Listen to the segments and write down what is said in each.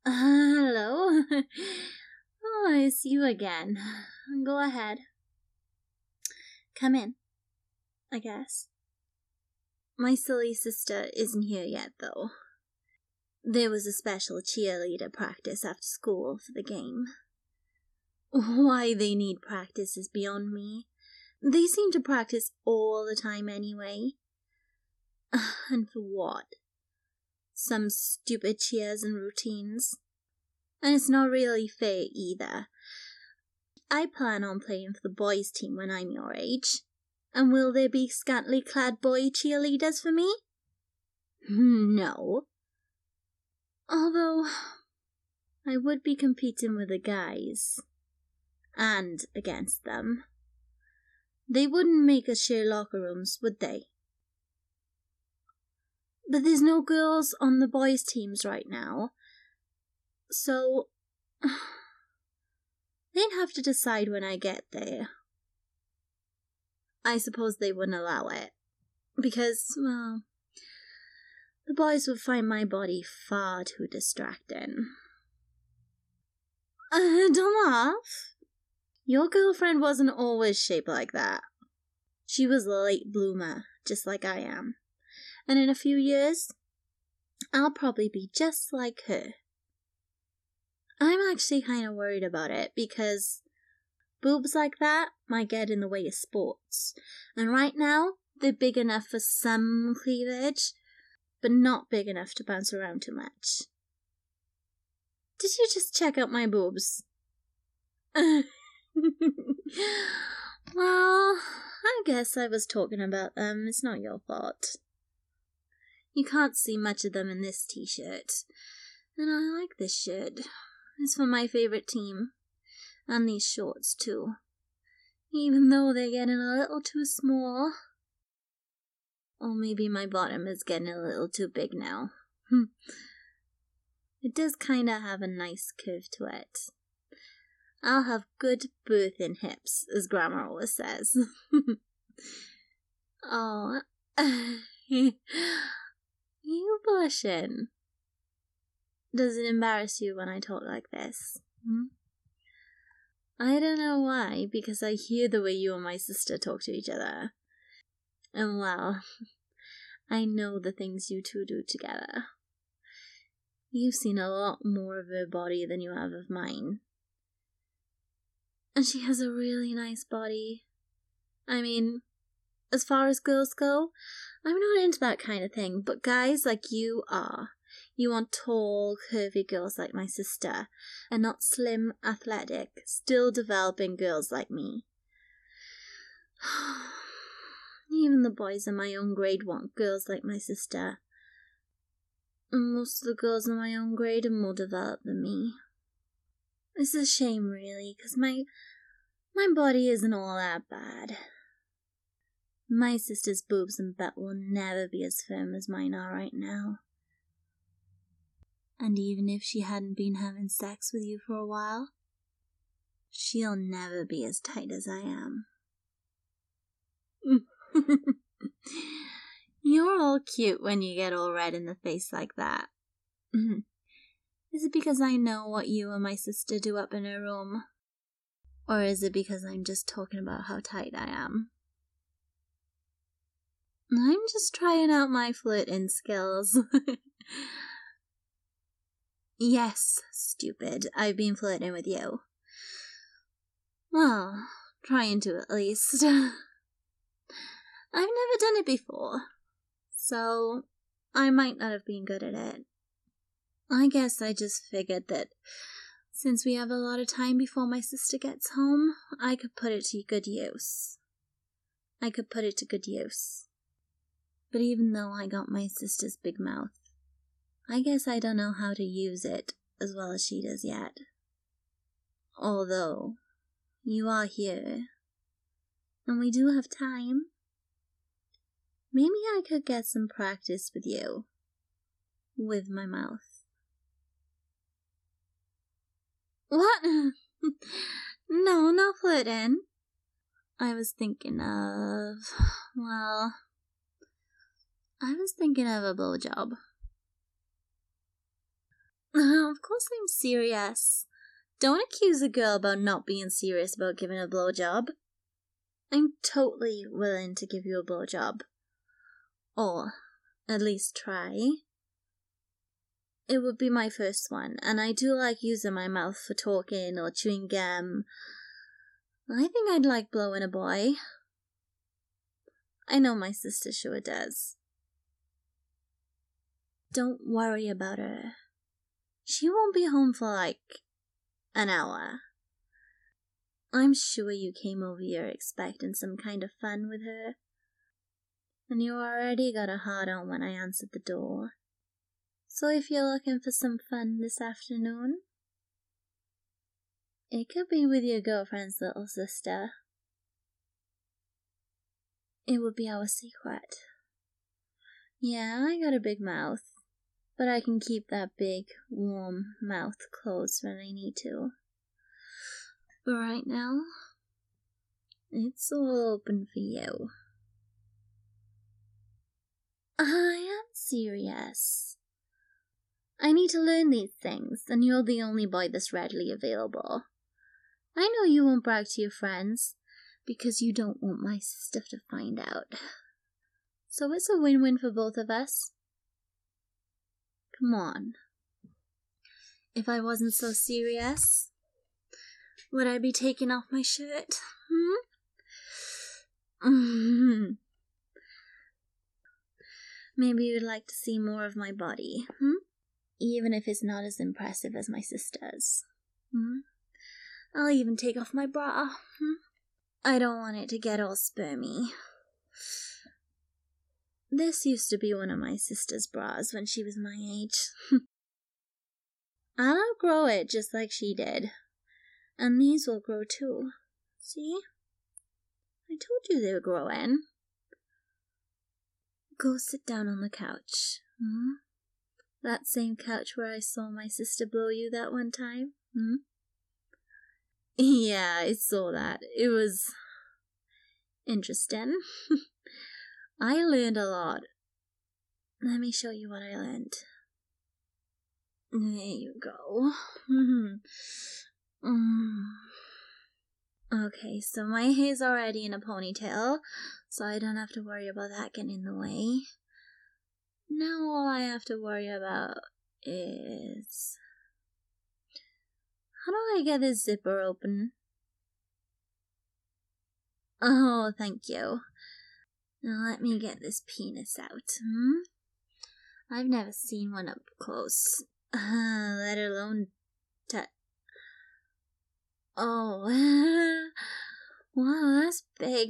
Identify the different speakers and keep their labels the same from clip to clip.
Speaker 1: Hello. Oh, it's you again. Go ahead. Come in, I guess. My silly sister isn't here yet, though. There was a special cheerleader practice after school for the game. Why they need practice is beyond me. They seem to practice all the time anyway. And for what? Some stupid cheers and routines. And it's not really fair either. I plan on playing for the boys' team when I'm your age. And will there be scantily clad boy cheerleaders for me? No. Although, I would be competing with the guys. And against them. They wouldn't make us share locker rooms, would they? But there's no girls on the boys' teams right now. So, they'd have to decide when I get there. I suppose they wouldn't allow it. Because, well, the boys would find my body far too distracting. Don't laugh. Your girlfriend wasn't always shaped like that. She was a late bloomer, just like I am. And in a few years, I'll probably be just like her. I'm actually kind of worried about it because boobs like that might get in the way of sports. And right now, they're big enough for some cleavage, but not big enough to bounce around too much. Did you just check out my boobs? Well, I guess I was talking about them. It's not your fault. You can't see much of them in this t-shirt. And I like this shirt. It's for my favorite team. And these shorts, too. Even though they're getting a little too small. Or maybe my bottom is getting a little too big now. It does kinda have a nice curve to it. I'll have good birthing hips, as Grandma always says. Oh, you blushing. Does it embarrass you when I talk like this? I don't know why, because I hear the way you and my sister talk to each other. And well, I know the things you two do together. You've seen a lot more of her body than you have of mine. And she has a really nice body. I mean, as far as girls go, I'm not into that kind of thing, but guys like you are. You want tall, curvy girls like my sister, and not slim, athletic, still developing girls like me. Even the boys in my own grade want girls like my sister. And most of the girls in my own grade are more developed than me. It's a shame, really, because my body isn't all that bad. My sister's boobs and butt will never be as firm as mine are right now. And even if she hadn't been having sex with you for a while, she'll never be as tight as I am. You're all cute when you get all red in the face like that. Is it because I know what you and my sister do up in her room? Or is it because I'm just talking about how tight I am? I'm just trying out my flirting skills. Yes, stupid, I've been flirting with you. Well, trying to at least. I've never done it before, so I might not have been good at it. I guess I just figured that since we have a lot of time before my sister gets home, I could put it to good use. But even though I got my sister's big mouth, I guess I don't know how to use it as well as she does yet. Although, you are here, and we do have time. Maybe I could get some practice with you. With my mouth. What? No, not flirting. I was thinking of a blowjob. Of course I'm serious. Don't accuse a girl about not being serious about giving a blowjob. I'm totally willing to give you a blowjob. Or, at least try. It would be my first one, and I do like using my mouth for talking or chewing gum. I think I'd like blowing a boy. I know my sister sure does. Don't worry about her. She won't be home for like an hour. I'm sure you came over here expecting some kind of fun with her. And you already got a hard on when I answered the door. So if you're looking for some fun this afternoon, it could be with your girlfriend's little sister. It would be our secret. Yeah, I got a big mouth, but I can keep that big, warm mouth closed when I need to. But right now, it's all open for you. I am serious. I need to learn these things, and you're the only boy that's readily available. I know you won't brag to your friends, because you don't want my sister to find out. So it's a win-win for both of us. Come on. If I wasn't so serious, would I be taking off my shirt? Maybe you'd like to see more of my body, even if it's not as impressive as my sister's. I'll even take off my bra. I don't want it to get all spermy. This used to be one of my sister's bras when she was my age. I'll outgrow it just like she did. And these will grow too. See? I told you they were growing. Go sit down on the couch. That same couch where I saw my sister blow you that one time. Yeah, I saw that. It was interesting. I learned a lot. Let me show you what I learned. There you go. Okay, so my hair's already in a ponytail, so I don't have to worry about that getting in the way. Now all I have to worry about is... how do I get this zipper open? Oh, thank you. Now let me get this penis out. I've never seen one up close, let alone oh, wow, that's big.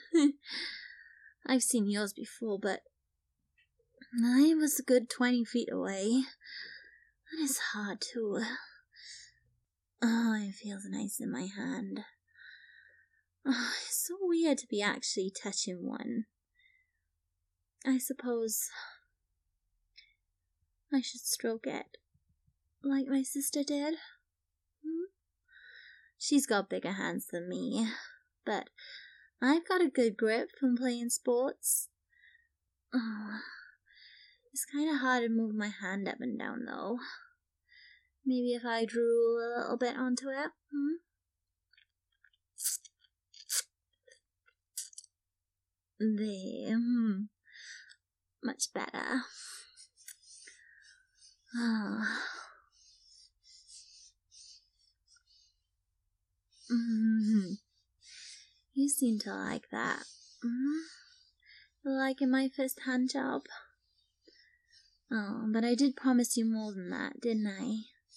Speaker 1: I've seen yours before, but I was a good 20 feet away. That is hard too. Oh, it feels nice in my hand. Oh, it's so weird to be actually touching one. I suppose I should stroke it, like my sister did. She's got bigger hands than me, but I've got a good grip from playing sports. Oh, it's kind of hard to move my hand up and down, though. Maybe if I drool a little bit onto it, There, much better. You seem to like that. You're liking my first hand job? Oh, but I did promise you more than that, didn't I?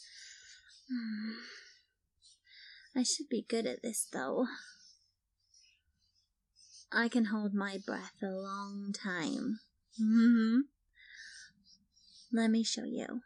Speaker 1: I should be good at this, though. I can hold my breath a long time. Let me show you.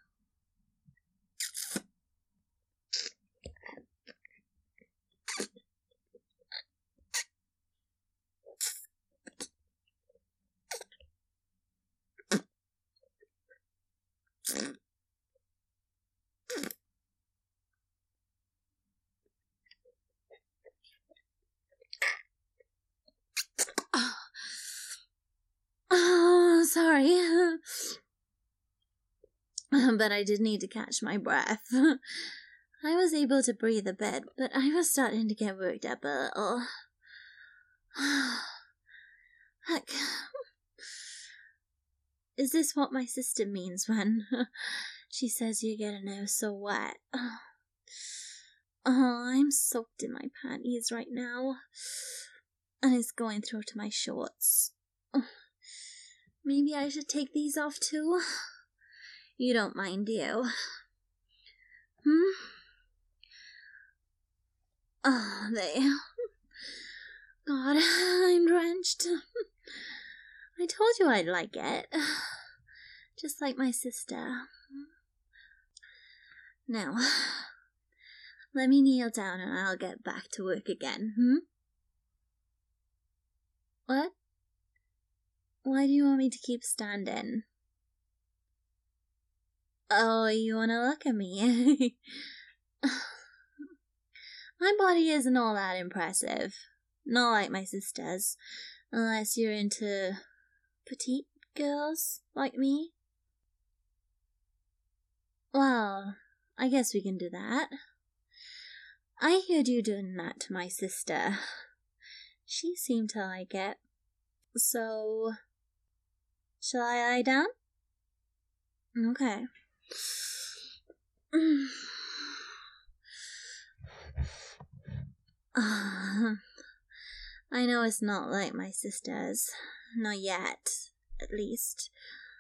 Speaker 1: Oh, sorry. but I did need to catch my breath. I was able to breathe a bit, but I was starting to get worked up a little. Heck. Is this what my sister means when she says you're getting her so wet? Oh, I'm soaked in my panties right now, and it's going through to my shorts. Maybe I should take these off too? You don't mind, do you? Oh, God, I'm drenched. I told you I'd like it. Just like my sister. Now, let me kneel down and I'll get back to work again, What? Why do you want me to keep standing? Oh, you want to look at me? My body isn't all that impressive. Not like my sister's. Unless you're into petite girls like me. Well, I guess we can do that. I heard you doing that to my sister. She seemed to like it. So, shall I lie down? Okay. I know it's not like my sister's. Not yet, at least.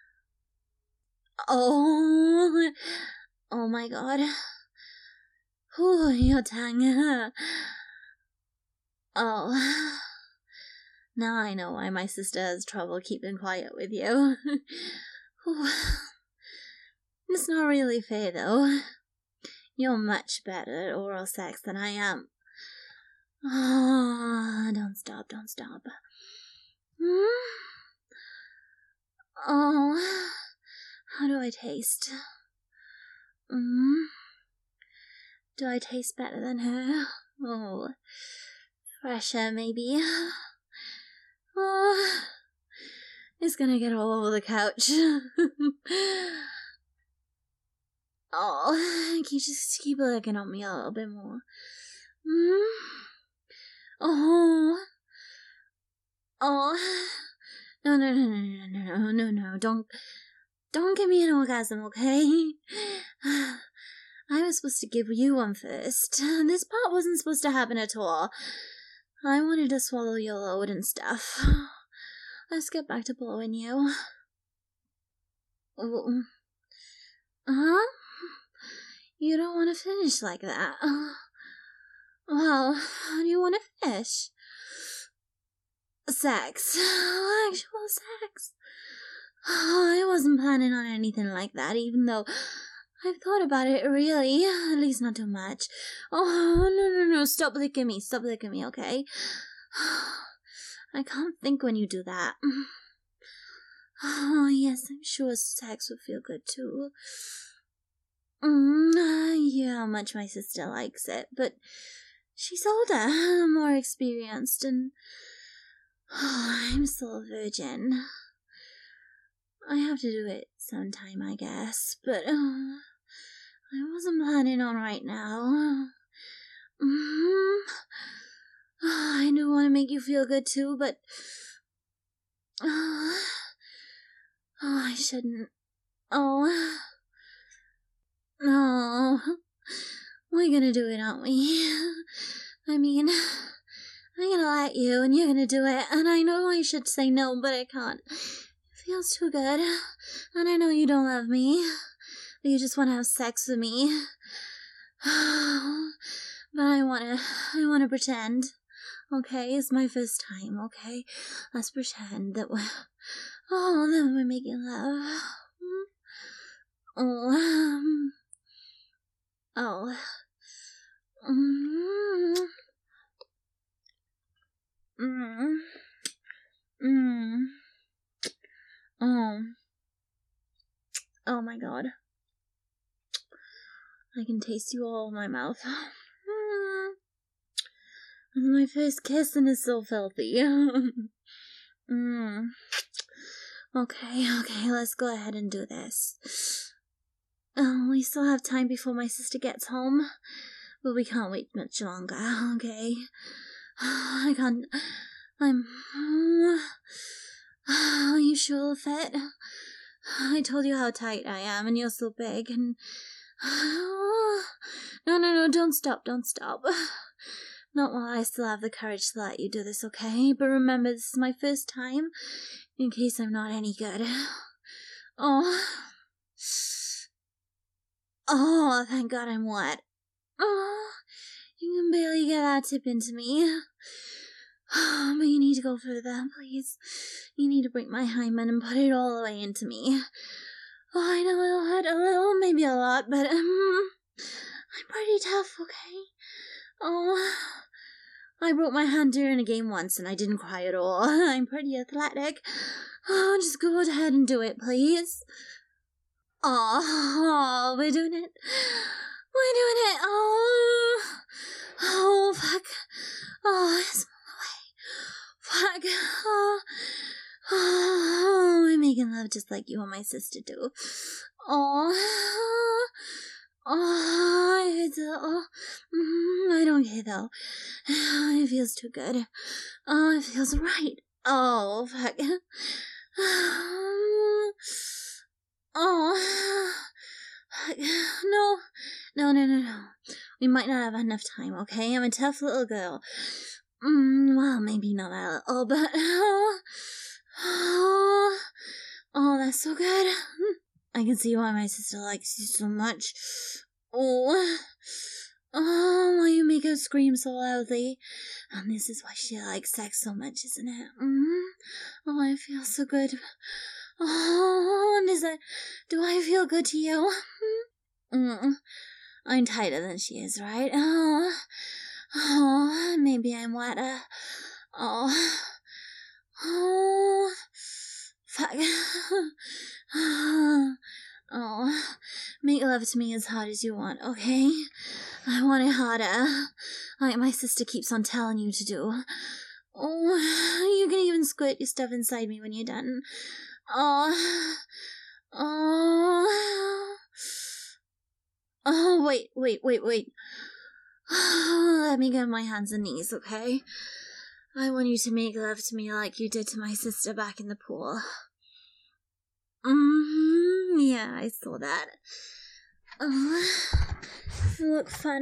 Speaker 1: Oh my God. Ooh, your tongue. Oh. Now I know why my sister has trouble keeping quiet with you. It's not really fair, though. You're much better at oral sex than I am. Oh, don't stop. Oh, how do I taste? Do I taste better than her? Oh, fresher maybe. Oh, it's gonna get all over the couch. Oh, just keep looking at me a little bit more. Oh. No, don't give me an orgasm, okay? I was supposed to give you one first. This part wasn't supposed to happen at all. I wanted to swallow your load and stuff. Let's get back to blowing you. Huh? You don't want to finish like that. Well, how do you want to finish? Sex. Actual sex. I wasn't planning on anything like that, even though I've thought about it, really. At least not too much. Oh, no. Stop licking me, okay? I can't think when you do that. Oh, yes, I'm sure sex would feel good, too. I hear how much my sister likes it, but she's older, more experienced, and I'm still a virgin. I have to do it sometime, I guess, but I wasn't planning on right now. I do want to make you feel good too, but I shouldn't. No, we're gonna do it, aren't we? I mean, I'm gonna let you, and you're gonna do it, and I know I should say no, but I can't. It feels too good, and I know you don't love me, but you just want to have sex with me. But I wanna pretend. Okay, it's my first time, okay? Let's pretend that we're making love. Oh my God. I can taste you all in my mouth. It's my first kiss and it's so filthy. Okay, let's go ahead and do this. We still have time before my sister gets home. But we can't wait much longer, okay? I can't... Are you sure it'll fit? I told you how tight I am, and you're so big, and... No, don't stop. Not while I still have the courage to let you do this, okay? But remember, this is my first time, in case I'm not any good. Oh, thank God I'm wet. Oh, you can barely get that tip into me. But you need to go further, please. You need to break my hymen and put it all the way into me. Oh, I know it'll hurt a little, maybe a lot, but, I'm pretty tough, okay? Oh, I broke my hand during a game once and I didn't cry at all. I'm pretty athletic. Oh, just go ahead and do it, please. Oh, we're doing it. Oh, fuck. Oh, it's fuck. Oh, we're making love just like you and my sister do. Oh, I don't care though. It feels too good. Oh, it feels right. Oh, fuck. Oh, no. We might not have enough time, okay? I'm a tough little girl. Well, maybe not a little, but... Oh, that's so good. I can see why my sister likes you so much. Oh, why you make her scream so loudly. And this is why she likes sex so much, isn't it? Oh, I feel so good. Oh, do I feel good to you? I'm tighter than she is, right? Oh, maybe I'm wetter. Oh, fuck. Oh, make love to me as hard as you want, okay? I want it harder, like my sister keeps on telling you to do. Oh, you can even squirt your stuff inside me when you're done. Oh, wait. Let me get on my hands and knees, okay? I want you to make love to me like you did to my sister back in the pool. Yeah, I saw that. You look fun.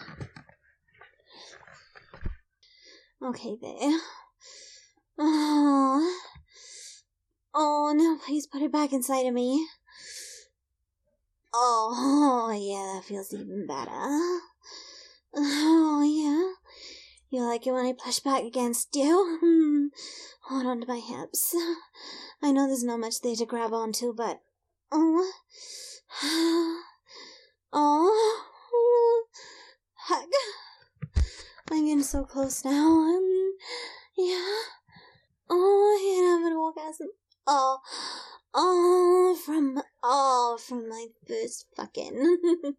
Speaker 1: Okay, there. Oh, no, please put it back inside of me. Oh, yeah, that feels even better. Oh, yeah. You like it when I push back against you? Hold on to my hips. I know there's not much there to grab onto, but... Heck. I'm getting so close now. Yeah. Oh, I can't have an orgasm. From my first fucking.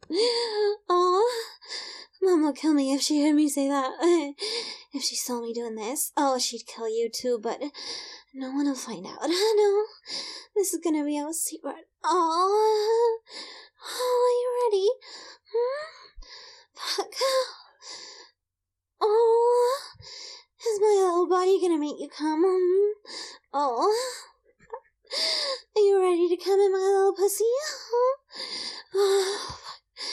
Speaker 1: Mom will kill me if she heard me say that. If she saw me doing this. Oh, she'd kill you too, but no one will find out. No, this is gonna be our secret. Oh, are you ready? Fuck. Oh, is my little body gonna make you come? Oh, are you ready to come in my little pussy? Oh,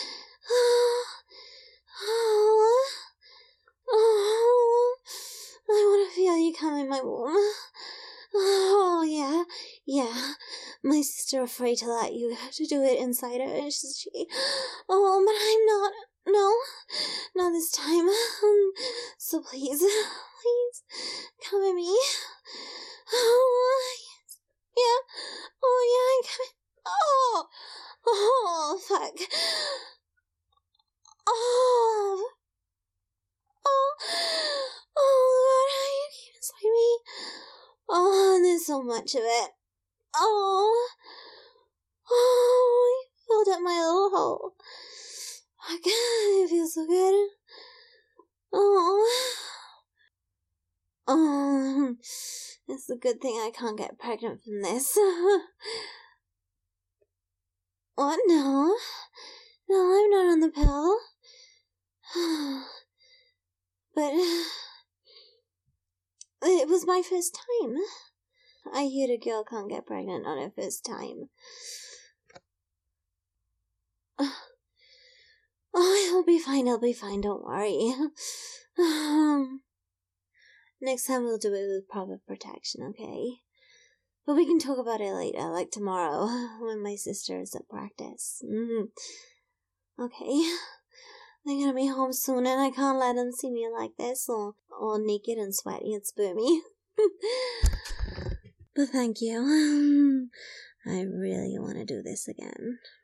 Speaker 1: I want to feel you come in my womb. Oh, yeah. My sister afraid to let you to do it inside her, isn't she? Oh, but I'm not. No, not this time. So please, come at me. Oh, yes. Yeah. Oh, yeah, I'm coming. Oh, fuck. Oh, God, how you keep inside me? Oh, there's so much of it. Oh, you filled up my little hole. Oh, God, it feels so good. Oh, it's a good thing I can't get pregnant from this. What? No. No, I'm not on the pill. But it was my first time. I hear a girl can't get pregnant on her first time. Oh, I'll be fine, don't worry. Next time we'll do it with proper protection, okay? But we can talk about it later, like tomorrow, when my sister is at practice. Okay. They're gonna be home soon, and I can't let them see me like this, all naked and sweaty and spermy. But thank you. I really want to do this again.